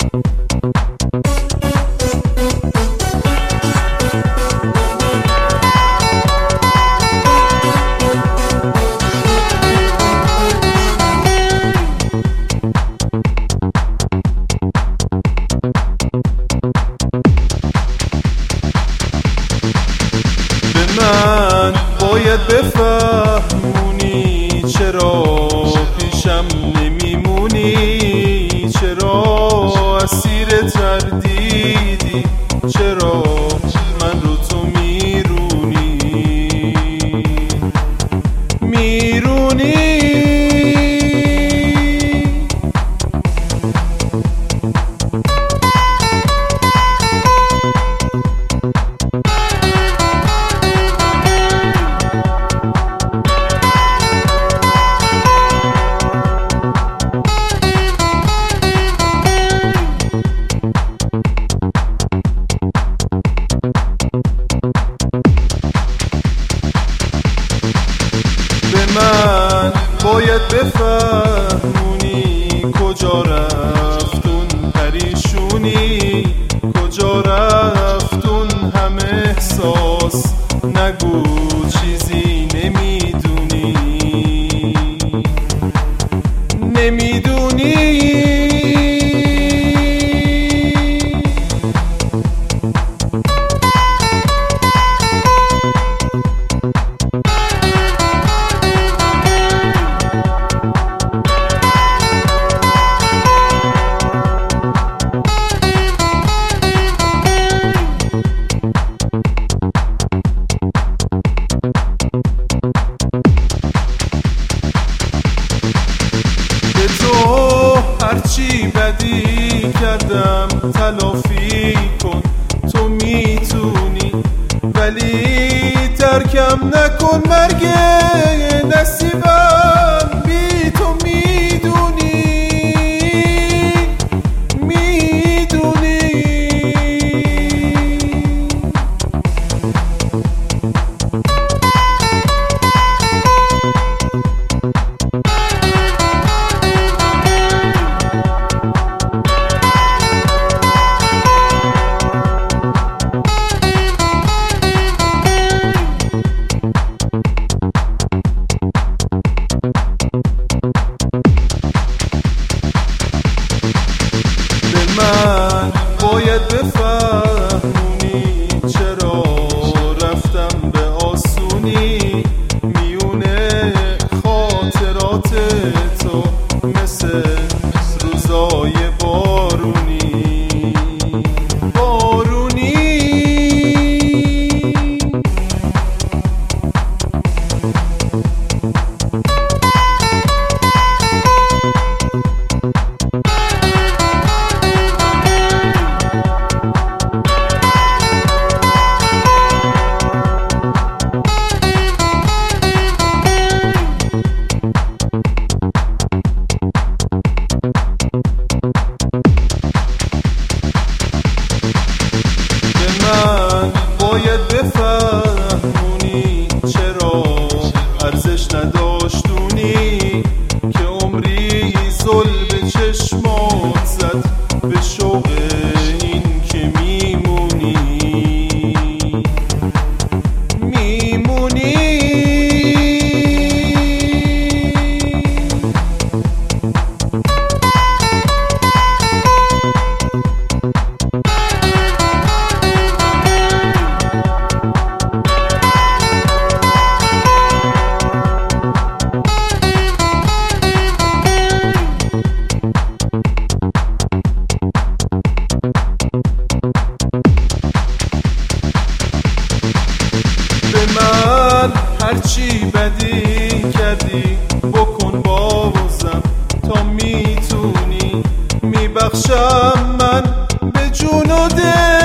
من باید بفهمونی چرا پیشم نمیمونی، چرا اسیر تردیدی، چرا من رو تو میرونی من باید بفهمونی کجا رفتون پریشونی، کجا رفتون همه احساس، نگو چیزی نمیدونی هرچی بدی کردم تلافی کن، تو میتونی، ولی ترکم نکن، مرگ نصیبم بی تو من باید بفهمونی چرا رفتم به آسونی، میونه خاطرات تو مثل روزای بارونی من باید بفهمونی چرا ارزش نداشتونی، که عمری زل به چشمات زد به شوق این که میمونی من هرچی بدی کردی بکن بازم، تا میتونی میبخشم من به جون و دل.